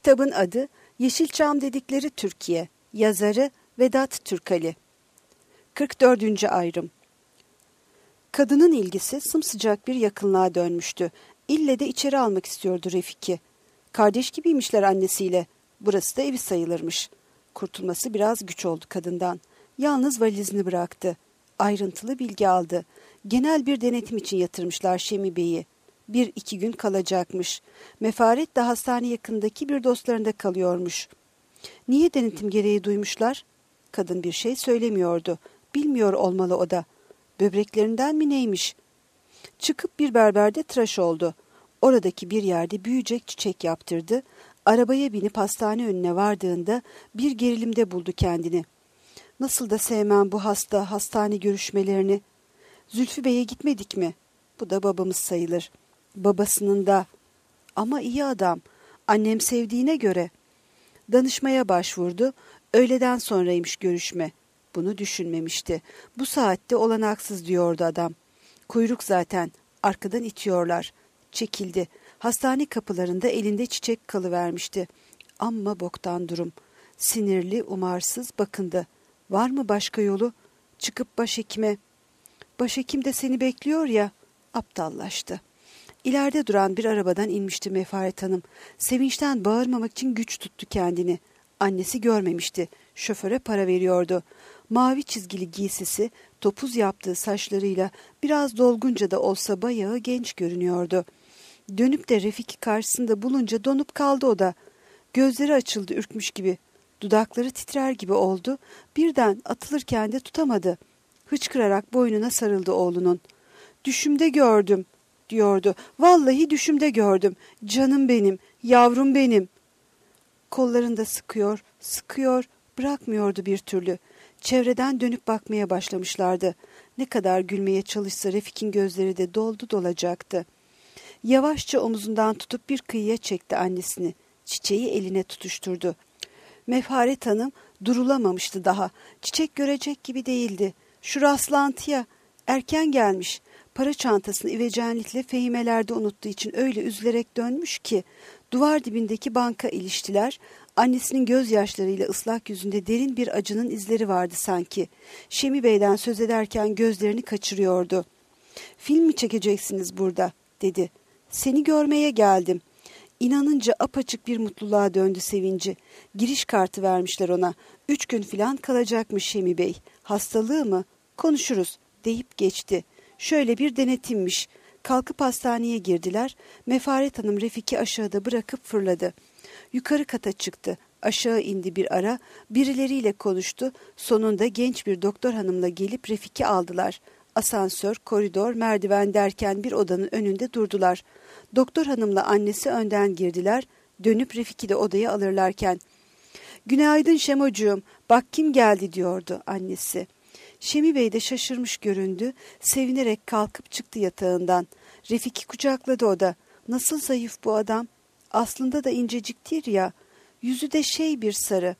Kitabın adı Yeşilçam Dedikleri Türkiye. Yazarı Vedat Türkali. 44. ayrım. Kadının ilgisi sımsıcak bir yakınlığa dönmüştü. İlle de içeri almak istiyordu Refik'i. Kardeş gibiymişler annesiyle. Burası da evi sayılırmış. Kurtulması biraz güç oldu kadından. Yalnız valizini bıraktı. Ayrıntılı bilgi aldı. Genel bir denetim için yatırmışlar Şemi Bey'i. 1-2 gün kalacakmış. Mefaret de hastane yakındaki bir dostlarında kalıyormuş. Niye denetim gereği duymuşlar? Kadın bir şey söylemiyordu. Bilmiyor olmalı o da. Böbreklerinden mi neymiş? Çıkıp bir berberde tıraş oldu. Oradaki bir yerde büyüyecek çiçek yaptırdı. Arabaya binip hastane önüne vardığında bir gerilimde buldu kendini. Nasıl da sevmem bu hastane görüşmelerini. Zülfü Bey'e gitmedik mi? Bu da babamız sayılır. Babasının da. Ama iyi adam. Annem sevdiğine göre. Danışmaya başvurdu. Öğleden sonraymış görüşme. Bunu düşünmemişti. Bu saatte olanaksız diyordu adam. Kuyruk zaten. Arkadan itiyorlar. Çekildi. Hastane kapılarında elinde çiçek kalıvermişti. Amma boktan durum. Sinirli, umarsız bakındı. Var mı başka yolu? Çıkıp başhekime. Başhekim de seni bekliyor ya. Aptallaştı. İleride duran bir arabadan inmişti Mefaret Hanım. Sevinçten bağırmamak için güç tuttu kendini. Annesi görmemişti. Şoföre para veriyordu. Mavi çizgili giysisi, topuz yaptığı saçlarıyla biraz dolgunca da olsa bayağı genç görünüyordu. Dönüp de Refik'i karşısında bulunca donup kaldı o da. Gözleri açıldı ürkmüş gibi. Dudakları titrer gibi oldu. Birden atılırken de tutamadı. Hıçkırarak boynuna sarıldı oğlunun. "Düşümde gördüm," diyordu. "Vallahi düşümde gördüm. Canım benim, yavrum benim." Kollarında sıkıyor, bırakmıyordu bir türlü. Çevreden dönüp bakmaya başlamışlardı. Ne kadar gülmeye çalışsa Refik'in gözleri de doldu dolacaktı. Yavaşça omuzundan tutup bir kıyıya çekti annesini. Çiçeği eline tutuşturdu. Mefaret Hanım durulamamıştı daha. Çiçek görecek gibi değildi. Şu rastlantıya erken gelmiş. Para çantasını ivecenlikle Fehimeler'de unuttuğu için öyle üzülerek dönmüş ki duvar dibindeki banka iliştiler. Annesinin gözyaşlarıyla ıslak yüzünde derin bir acının izleri vardı sanki. Şemi Bey'den söz ederken gözlerini kaçırıyordu. "Film mi çekeceksiniz burada?" dedi. "Seni görmeye geldim." İnanınca apaçık bir mutluluğa döndü sevinci. Giriş kartı vermişler ona. 3 gün filan kalacakmış Şemi Bey. Hastalığı mı? Konuşuruz deyip geçti. Şöyle bir denetimmiş. Kalkıp hastaneye girdiler. Mefaret Hanım Refik'i aşağıda bırakıp fırladı. Yukarı kata çıktı. Aşağı indi bir ara. Birileriyle konuştu. Sonunda genç bir doktor hanımla gelip Refik'i aldılar. Asansör, koridor, merdiven derken bir odanın önünde durdular. Doktor hanımla annesi önden girdiler. Dönüp Refik'i de odaya alırlarken. "Günaydın Şemocuğum, bak kim geldi," diyordu annesi. Şemi Bey de şaşırmış göründü. Sevinerek kalkıp çıktı yatağından. Refik'i kucakladı o da. Nasıl zayıf bu adam. Aslında da inceciktir ya. Yüzü de bir sarı.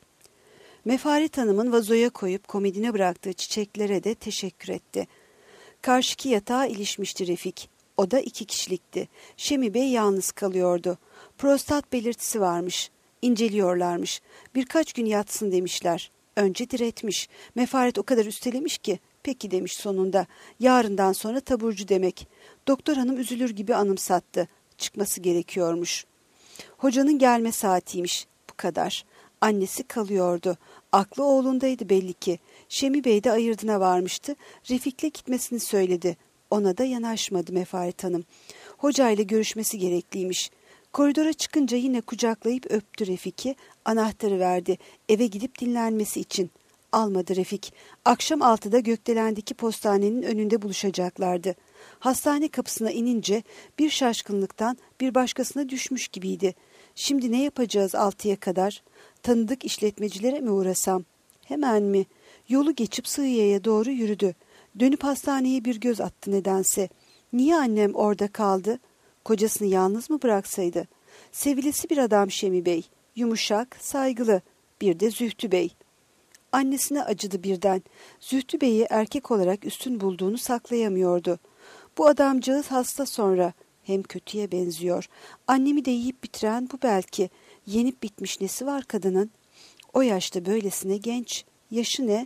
Mefaret Hanım'ın vazoya koyup komodine bıraktığı çiçeklere de teşekkür etti. Karşıki yatağa ilişmişti Refik. O da 2 kişilikti. Şemi Bey yalnız kalıyordu. Prostat belirtisi varmış. İnceliyorlarmış. Birkaç gün yatsın demişler. Önce diretmiş. Mefaret o kadar üstelemiş ki. Peki demiş sonunda. Yarından sonra taburcu demek. Doktor hanım üzülür gibi anımsattı. Çıkması gerekiyormuş. Hocanın gelme saatiymiş. Bu kadar. Annesi kalıyordu. Aklı oğlundaydı belli ki. Şemi Bey de ayırdına varmıştı. Refik'le gitmesini söyledi. Ona da yanaşmadı Mefaret Hanım. Hocayla görüşmesi gerekliymiş. Koridora çıkınca yine kucaklayıp öptü Refik'i. Anahtarı verdi. Eve gidip dinlenmesi için. Almadı Refik. Akşam 6'da Gökdelen'deki postanenin önünde buluşacaklardı. Hastane kapısına inince bir şaşkınlıktan bir başkasına düşmüş gibiydi. Şimdi ne yapacağız 6'ya kadar? Tanıdık işletmecilere mi uğrasam? Hemen mi? Yolu geçip Sığıye'ye doğru yürüdü. Dönüp hastaneye bir göz attı nedense. Niye annem orada kaldı? Kocasını yalnız mı bıraksaydı? Sevilesi bir adam Şemi Bey. Yumuşak, saygılı. Bir de Zühtü Bey. Annesine acıdı birden. Zühtü Bey'i erkek olarak üstün bulduğunu saklayamıyordu. Bu adamcağız hasta sonra. Hem kötüye benziyor. Annemi de yiyip bitiren bu belki. Yenip bitmiş nesi var kadının? O yaşta böylesine genç. Yaşı ne?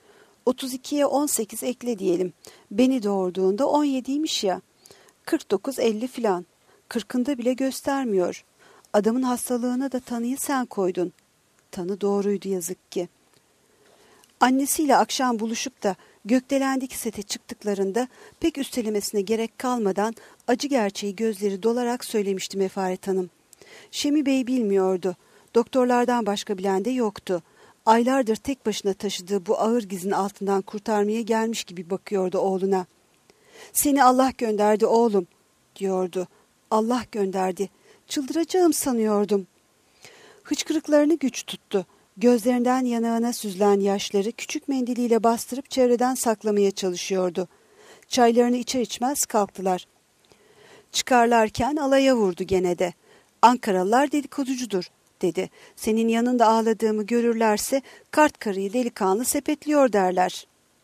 32'ye 18 ekle diyelim. Beni doğurduğunda 17'ymiş ya. 49-50 filan. 40'ında bile göstermiyor. Adamın hastalığına da tanıyı sen koydun. Tanı doğruydu yazık ki. Annesiyle akşam buluşup da gökdelendeki sete çıktıklarında pek üstelemesine gerek kalmadan acı gerçeği gözleri dolarak söylemişti Mefaret Hanım. Şemi Bey bilmiyordu. Doktorlardan başka bilen de yoktu. Aylardır tek başına taşıdığı bu ağır gizin altından kurtarmaya gelmiş gibi bakıyordu oğluna. "Seni Allah gönderdi oğlum," diyordu. "Allah gönderdi. Çıldıracağım sanıyordum." Hıçkırıklarını güç tuttu. Gözlerinden yanağına süzülen yaşları küçük mendiliyle bastırıp çevreden saklamaya çalışıyordu. Çaylarını içer içmez kalktılar. Çıkarlarken alaya vurdu gene de. "Ankaralılar dedikoducudur," dedi. "Senin yanında ağladığımı görürlerse kart karıyı delikanlı sepetliyor derler."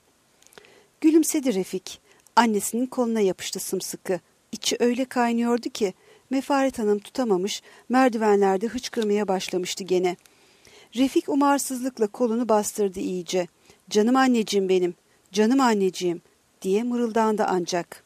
Gülümsedi Refik. Annesinin koluna yapıştı sımsıkı. İçi öyle kaynıyordu ki Mefaret Hanım tutamamış, merdivenlerde hıçkırmaya başlamıştı gene. Refik umarsızlıkla kolunu bastırdı iyice. "Canım anneciğim benim, canım anneciğim," diye mırıldandı ancak.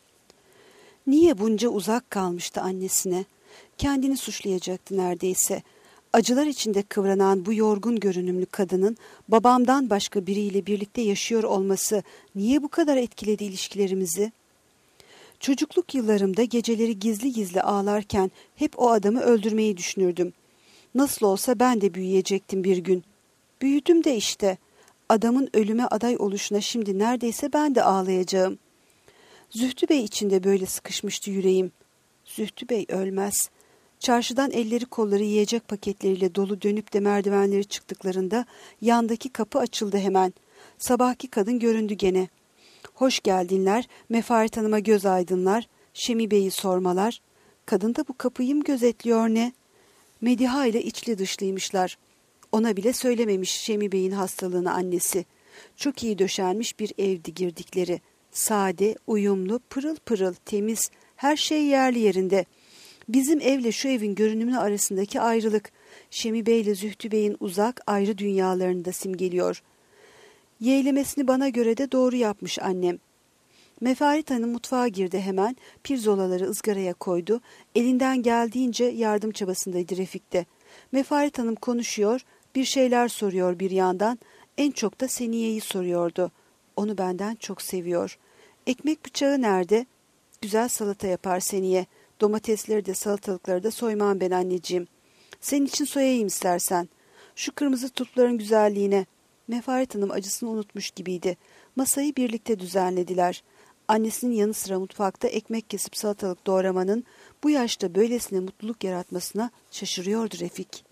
Niye bunca uzak kalmıştı annesine? Kendini suçlayacaktı neredeyse. Acılar içinde kıvranan bu yorgun görünümlü kadının babamdan başka biriyle birlikte yaşıyor olması niye bu kadar etkiledi ilişkilerimizi? Çocukluk yıllarımda geceleri gizli gizli ağlarken hep o adamı öldürmeyi düşünürdüm. Nasıl olsa ben de büyüyecektim bir gün. Büyüdüm de işte. Adamın ölüme aday oluşuna şimdi neredeyse ben de ağlayacağım. Zühtü Bey için de böyle sıkışmıştı yüreğim. Zühtü Bey ölmez. Çarşıdan elleri kolları yiyecek paketleriyle dolu dönüp de merdivenleri çıktıklarında yandaki kapı açıldı hemen. Sabahki kadın göründü gene. Hoş geldinler, Mefaret Hanım'a göz aydınlar, Şemi Bey'i sormalar. Kadın da bu kapıyı mı gözetliyor ne? Mediha ile içli dışlıymışlar. Ona bile söylememiş Şemi Bey'in hastalığını annesi. Çok iyi döşenmiş bir evdi girdikleri. Sade, uyumlu, pırıl pırıl, temiz, her şey yerli yerinde. Bizim evle şu evin görünümü arasındaki ayrılık, Şemi Bey ile Zühtü Bey'in uzak, ayrı dünyalarını da simgeliyor. Yeğlemesini bana göre de doğru yapmış annem. Mefaret Hanım mutfağa girdi hemen, pirzolaları ızgaraya koydu, elinden geldiğince yardım çabasındaydı Refik'te. Mefaret Hanım konuşuyor, bir şeyler soruyor bir yandan, en çok da Seniye'yi soruyordu. Onu benden çok seviyor. Ekmek bıçağı nerede? Güzel salata yapar Seniye. Domatesleri de salatalıkları da soymam ben anneciğim. Senin için soyayım istersen. Şu kırmızı turpların güzelliğine. Mefaret Hanım acısını unutmuş gibiydi. Masayı birlikte düzenlediler. Annesinin yanı sıra mutfakta ekmek kesip salatalık doğramanın bu yaşta böylesine mutluluk yaratmasına şaşırıyordu Refik.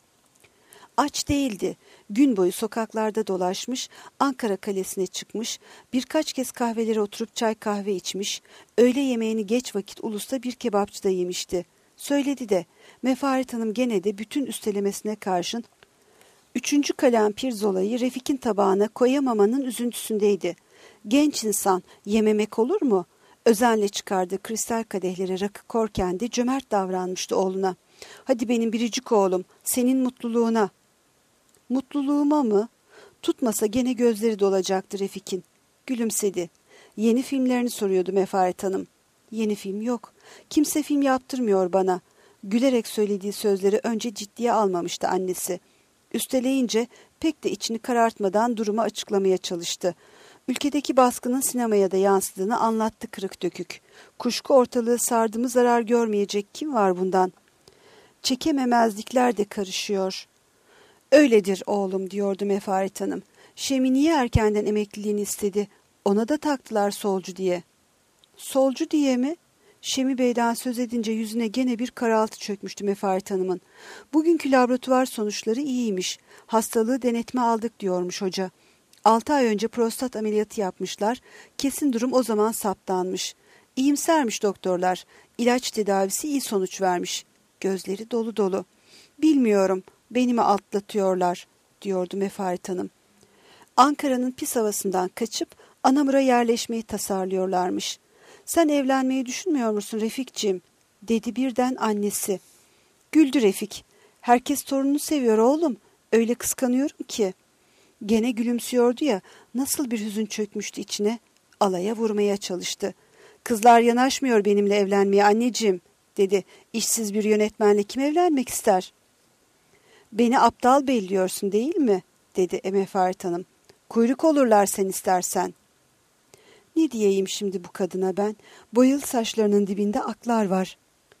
Aç değildi. Gün boyu sokaklarda dolaşmış, Ankara Kalesi'ne çıkmış, birkaç kez kahvelere oturup çay kahve içmiş, öğle yemeğini geç vakit Ulus'ta bir kebapçıda yemişti. Söyledi de, Mefaret Hanım gene de bütün üstelemesine karşın 3. kalem pirzolayı Refik'in tabağına koyamamanın üzüntüsündeydi. Genç insan yememek olur mu? Özenle çıkardığı kristal kadehlere rakı korken de cömert davranmıştı oğluna. Hadi benim biricik oğlum, senin mutluluğuna. Mutluluğuma mı? Tutmasa gene gözleri dolacaktı Refik'in. Gülümsedi. Yeni filmlerini soruyordu Mefaret Hanım. Yeni film yok. Kimse film yaptırmıyor bana. Gülerek söylediği sözleri önce ciddiye almamıştı annesi. Üsteleyince pek de içini karartmadan durumu açıklamaya çalıştı. Ülkedeki baskının sinemaya da yansıdığını anlattı kırık dökük. Kuşku ortalığı sardı mı zarar görmeyecek kim var bundan? Çekememezlikler de karışıyor. Öyledir oğlum diyordu Mefaret Hanım. Şemi niye erkenden emekliliğini istedi? Ona da taktılar solcu diye. Solcu diye mi? Şemi Bey'den söz edince yüzüne gene bir karaltı çökmüştü Mefaret Hanım'ın. Bugünkü laboratuvar sonuçları iyiymiş. Hastalığı denetme aldık diyormuş hoca. 6 ay önce prostat ameliyatı yapmışlar. Kesin durum o zaman saptanmış. İyimsermiş doktorlar. İlaç tedavisi iyi sonuç vermiş. Gözleri dolu dolu. Bilmiyorum, beni mi atlatıyorlar, diyordu Mefaret Hanım. Ankara'nın pis havasından kaçıp Anamur'a yerleşmeyi tasarlıyorlarmış. Sen evlenmeyi düşünmüyor musun Refikciğim, dedi birden annesi. Güldü Refik. Herkes torununu seviyor oğlum. Öyle kıskanıyorum ki. Gene gülümsüyordu ya, nasıl bir hüzün çökmüştü içine. Alaya vurmaya çalıştı. Kızlar yanaşmıyor benimle evlenmeye anneciğim, dedi. İşsiz bir yönetmenle kim evlenmek ister? Beni aptal belliyorsun değil mi? Dedi Mefaret Hanım. Kuyruk olurlar sen istersen. Ne diyeyim şimdi bu kadına ben? Boyalı saçlarının dibinde aklar var.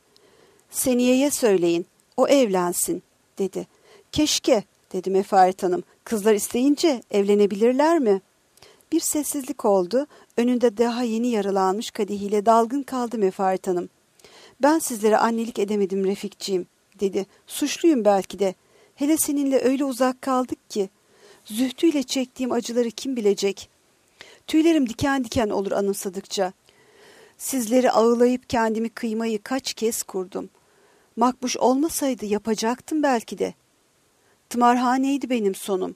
Seniye'ye söyleyin, o evlensin, dedi. Keşke, dedi Mefaret Hanım. Kızlar isteyince evlenebilirler mi? Bir sessizlik oldu. Önünde daha yeni yaralanmış kadehiyle dalgın kaldı Mefaret Hanım. Ben sizlere annelik edemedim Refikciğim, dedi. Suçluyum belki de. Hele seninle öyle uzak kaldık ki. Zühtüyle çektiğim acıları kim bilecek? Tüylerim diken diken olur anımsadıkça. Sizleri ağlayıp kendimi kıymayı kaç kez kurdum. Makbuş olmasaydı yapacaktım belki de. Tımarhaneydi benim sonum.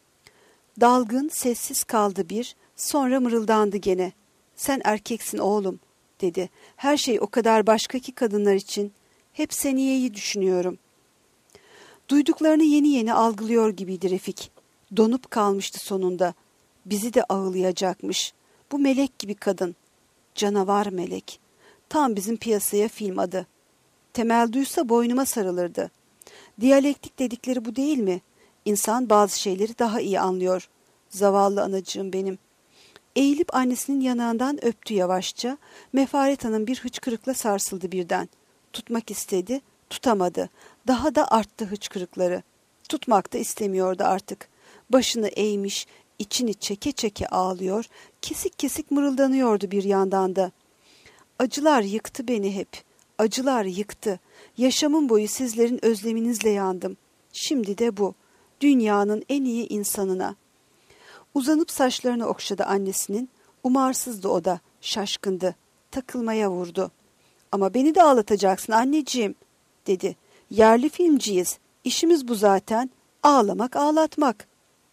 Dalgın sessiz kaldı bir, sonra mırıldandı gene. Sen erkeksin oğlum, dedi. Her şey o kadar başka ki kadınlar için. Hep Seniye'yi düşünüyorum. Duyduklarını yeni yeni algılıyor gibiydi Refik. Donup kalmıştı sonunda. Bizi de ağlayacakmış. Bu melek gibi kadın. Canavar melek. Tam bizim piyasaya film adı. Temel duysa boynuma sarılırdı. Diyalektik dedikleri bu değil mi? İnsan bazı şeyleri daha iyi anlıyor. Zavallı anacığım benim. Eğilip annesinin yanağından öptü yavaşça. Mefaret Hanım bir hıçkırıkla sarsıldı birden. Tutmak istedi, tutamadı. Daha da arttı hıçkırıkları. Tutmak da istemiyordu artık. Başını eğmiş, içini çeke çeke ağlıyor, kesik kesik mırıldanıyordu bir yandan da. Acılar yıktı beni hep. Acılar yıktı. Yaşamın boyu sizlerin özleminizle yandım. Şimdi de bu. Dünyanın en iyi insanına. Uzanıp saçlarını okşadı annesinin. Umarsızdı o da. Şaşkındı. Takılmaya vurdu. Ama beni de ağlatacaksın anneciğim, dedi. Yerli filmciyiz. İşimiz bu zaten. Ağlamak, ağlatmak.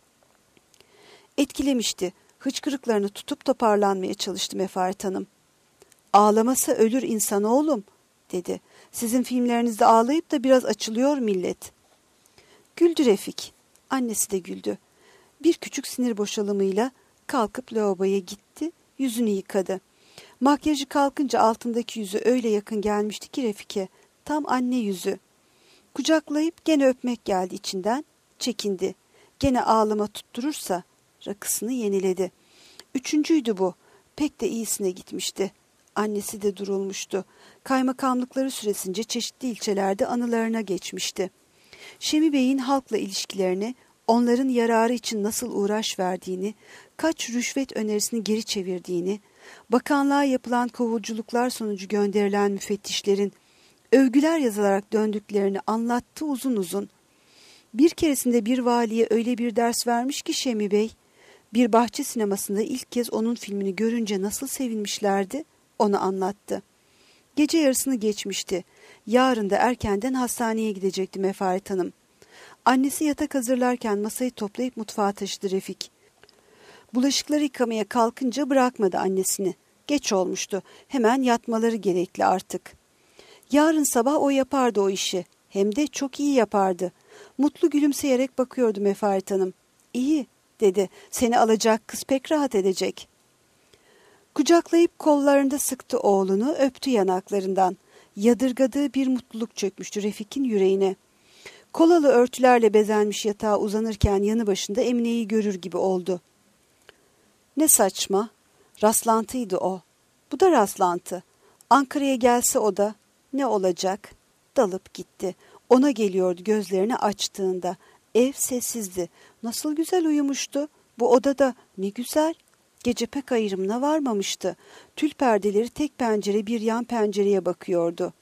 Etkilemişti. Hıçkırıklarını tutup toparlanmaya çalıştı Mefaret Hanım. Ağlamasa ölür insan oğlum, dedi. Sizin filmlerinizde ağlayıp da biraz açılıyor millet. Güldü Refik. Annesi de güldü. Bir küçük sinir boşalımıyla kalkıp lavaboya gitti, yüzünü yıkadı. Makyajı kalkınca altındaki yüzü öyle yakın gelmişti ki Refik'e, tam anne yüzü. Kucaklayıp gene öpmek geldi içinden, çekindi. Gene ağlama tutturursa rakısını yeniledi. Üçüncüydü bu, pek de iyisine gitmişti. Annesi de durulmuştu. Kaymakamlıkları süresince çeşitli ilçelerde anılarına geçmişti. Şemi Bey'in halkla ilişkilerini, onların yararı için nasıl uğraş verdiğini, kaç rüşvet önerisini geri çevirdiğini, bakanlığa yapılan kovuculuklar sonucu gönderilen müfettişlerin övgüler yazılarak döndüklerini anlattı uzun uzun. Bir keresinde bir valiye öyle bir ders vermiş ki Şemi Bey, bir bahçe sinemasında ilk kez onun filmini görünce nasıl sevinmişlerdi, onu anlattı. Gece yarısını geçmişti. Yarın da erkenden hastaneye gidecekti Mefaret Hanım. Annesi yatak hazırlarken masayı toplayıp mutfağa taşıdı Refik. Bulaşıkları yıkamaya kalkınca bırakmadı annesini. Geç olmuştu. Hemen yatmaları gerekli artık. Yarın sabah o yapardı o işi. Hem de çok iyi yapardı. Mutlu gülümseyerek bakıyordu Mefaret Hanım. İyi, dedi. Seni alacak kız pek rahat edecek. Kucaklayıp kollarında sıktı oğlunu, öptü yanaklarından. Yadırgadığı bir mutluluk çökmüştü Refik'in yüreğine. Kolalı örtülerle bezenmiş yatağa uzanırken yanı başında Emine'yi görür gibi oldu. Ne saçma. Rastlantıydı o. Bu da rastlantı. Ankara'ya gelse o da ne olacak? Dalıp gitti. Ona geliyordu gözlerini açtığında. Ev sessizdi. Nasıl güzel uyumuştu. Bu odada ne güzel. Gece pek ayrımına varmamıştı. Tül perdeleri tek pencere bir yan pencereye bakıyordu.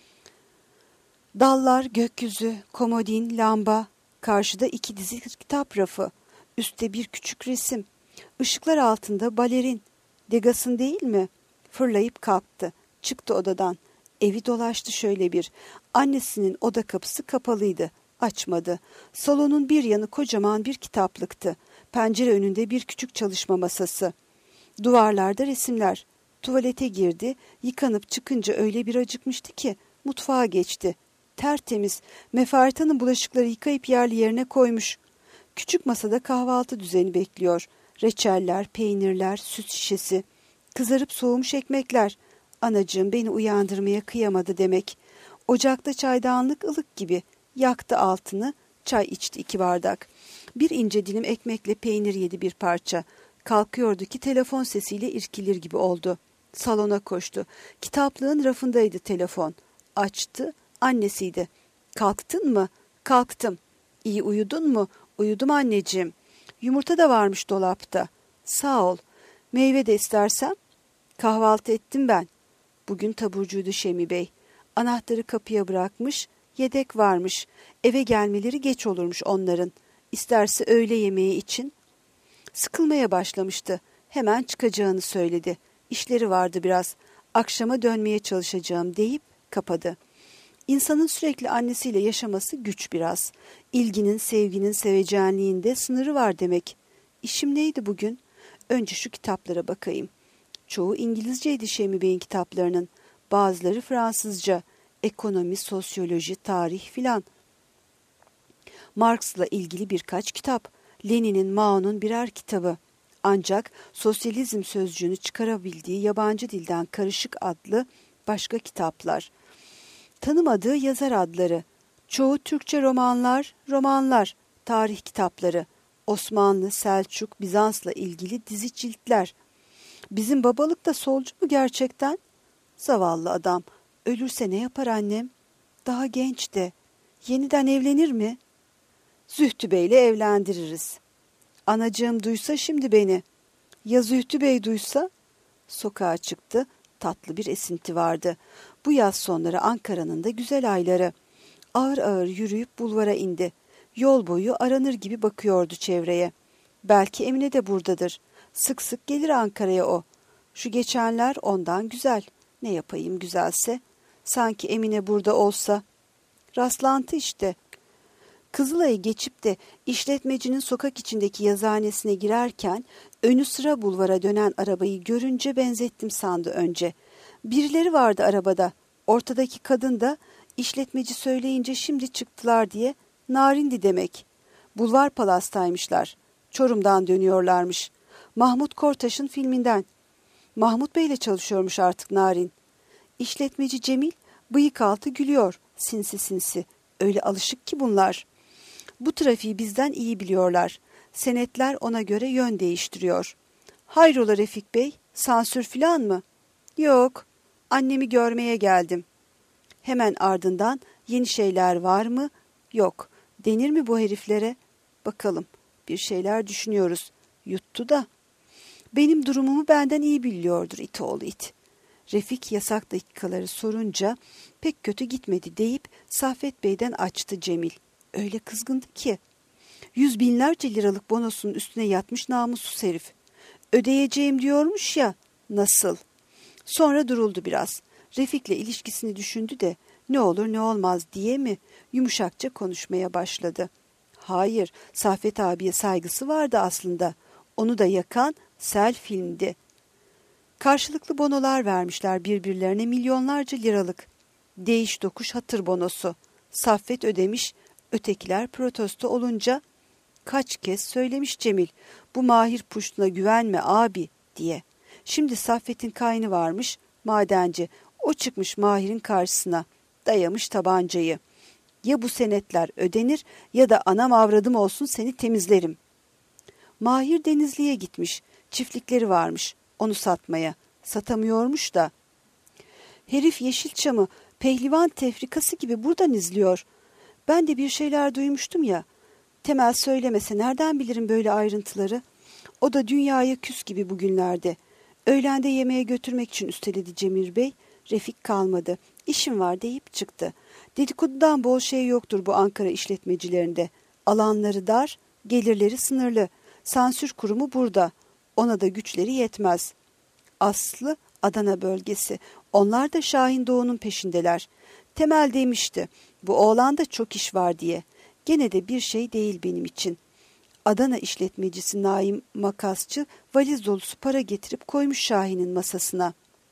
Dallar, gökyüzü, komodin, lamba, karşıda 2 dizi kitap rafı, üstte bir küçük resim, ışıklar altında balerin, Degas'ın değil mi? Fırlayıp kalktı, çıktı odadan, evi dolaştı şöyle bir, annesinin oda kapısı kapalıydı, açmadı, salonun bir yanı kocaman bir kitaplıktı, pencere önünde bir küçük çalışma masası, duvarlarda resimler, Tuvalete girdi, yıkanıp çıkınca öyle bir acıkmıştı ki mutfağa geçti. Tertemiz, Mefaret Hanım bulaşıkları yıkayıp yerli yerine koymuş. Küçük masada kahvaltı düzeni bekliyor. Reçeller, peynirler, süt şişesi, kızarıp soğumuş ekmekler. Anacığım beni uyandırmaya kıyamadı demek. Ocakta çaydanlık ılık gibi. Yaktı altını, çay içti 2 bardak. Bir ince dilim ekmekle peynir yedi bir parça. Kalkıyordu ki telefon sesiyle irkilir gibi oldu. Salona koştu. Kitaplığın rafındaydı telefon. Açtı, annesiydi. Kalktın mı? Kalktım. İyi uyudun mu? Uyudum anneciğim. Yumurta da varmış dolapta. Sağ ol. Meyve de istersem? Kahvaltı ettim ben. Bugün taburcuydu Şemi Bey. Anahtarı kapıya bırakmış, yedek varmış. Eve gelmeleri geç olurmuş onların. İsterse öğle yemeği için. Sıkılmaya başlamıştı. Hemen çıkacağını söyledi. İşleri vardı biraz. Akşama dönmeye çalışacağım deyip kapadı. İnsanın sürekli annesiyle yaşaması güç biraz. İlginin, sevginin, sevecenliğinde sınırı var demek. İşim neydi bugün? Önce şu kitaplara bakayım. Çoğu İngilizceydi Şemi Bey'in kitaplarının. Bazıları Fransızca. Ekonomi, sosyoloji, tarih filan. Marx'la ilgili birkaç kitap. Lenin'in, Mao'nun birer kitabı. Ancak sosyalizm sözcüğünü çıkarabildiği yabancı dilden karışık adlı başka kitaplar. Tanımadığı yazar adları. Çoğu Türkçe romanlar, tarih kitapları. Osmanlı, Selçuk, Bizans'la ilgili dizi ciltler. Bizim babalık da solcu mu gerçekten? Zavallı adam. Ölürse ne yapar annem? Daha genç de. Yeniden evlenir mi? Zühtü Bey'le evlendiririz. Anacığım duysa şimdi beni. Ya Zühtü Bey duysa? Sokağa çıktı. Tatlı bir esinti vardı. Bu yaz sonları Ankara'nın da güzel ayları. Ağır ağır yürüyüp bulvara indi. Yol boyu aranır gibi bakıyordu çevreye. Belki Emine de buradadır. Sık sık gelir Ankara'ya o. Şu geçenler ondan güzel. Ne yapayım güzelse? Sanki Emine burada olsa. Rastlantı işte. Kızılay'ı geçip de işletmecinin sokak içindeki yazıhanesine girerken önü sıra bulvara dönen arabayı görünce benzettim sandı önce. Birileri vardı arabada. Ortadaki kadın da işletmeci söyleyince şimdi çıktılar diye narindi demek. Bulvar Palas'taymışlar. Çorum'dan dönüyorlarmış. Mahmut Kortaş'ın filminden. Mahmut Bey'le çalışıyormuş artık Narin. İşletmeci Cemil bıyık altı gülüyor sinsi sinsi. Öyle alışık ki bunlar. Bu trafiği bizden iyi biliyorlar. Senetler ona göre yön değiştiriyor. Hayrola Refik Bey, sansür filan mı? Yok, annemi görmeye geldim. Hemen ardından yeni şeyler var mı? Yok. Denir mi bu heriflere? Bakalım, bir şeyler düşünüyoruz. Yuttu da. Benim durumumu benden iyi biliyordur it oğlu it. Refik yasak dakikaları sorunca pek kötü gitmedi deyip Saffet Bey'den açtı Cemil. Öyle kızgındı ki. 100 binlerce liralık bonosunun üstüne yatmış namussuz herif. Ödeyeceğim diyormuş ya. Nasıl? Sonra duruldu biraz. Refik'le ilişkisini düşündü de ne olur ne olmaz diye mi yumuşakça konuşmaya başladı. Hayır, Saffet abiye saygısı vardı aslında. Onu da yakan sel filmdi. Karşılıklı bonolar vermişler birbirlerine milyonlarca liralık. Değiş dokuş hatır bonosu. Saffet ödemiş, ötekiler protesto olunca kaç kez söylemiş Cemil, bu Mahir puştuna güvenme abi diye. Şimdi Saffet'in kaynı varmış, madenci. O çıkmış Mahir'in karşısına, dayamış tabancayı. Ya bu senetler ödenir ya da anam avradım olsun seni temizlerim. Mahir Denizli'ye gitmiş, çiftlikleri varmış, onu satmaya. Satamıyormuş da. Herif Yeşilçam'ı pehlivan tefrikası gibi buradan izliyor. Ben de bir şeyler duymuştum ya. Temel söylemese nereden bilirim böyle ayrıntıları? O da dünyaya küs gibi bugünlerde. Öğlende yemeğe götürmek için üsteledi Cemil Bey. Refik kalmadı. İşim var deyip çıktı. Dedikodudan bol şey yoktur bu Ankara işletmecilerinde. Alanları dar, gelirleri sınırlı. Sansür kurumu burada. Ona da güçleri yetmez. Aslı Adana bölgesi. Onlar da Şahin Doğu'nun peşindeler. Temel demişti. Bu oğlanda çok iş var diye. Gene de bir şey değil benim için. Adana işletmecisi Naim Makasçı valiz dolusu para getirip koymuş Şahin'in masasına.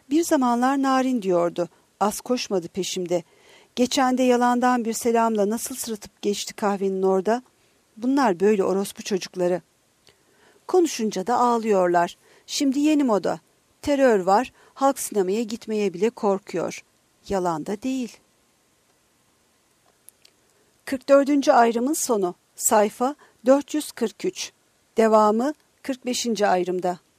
Bir zamanlar narin diyordu. Az koşmadı peşimde. Geçen de yalandan bir selamla nasıl sırıtıp geçti kahvenin orada. Bunlar böyle orospu çocukları. Konuşunca da ağlıyorlar. Şimdi yeni moda. Terör var, halk sinemaya gitmeye bile korkuyor. Yalan da değil. 44. ayrımın sonu. Sayfa 443. Devamı 45. ayrımda.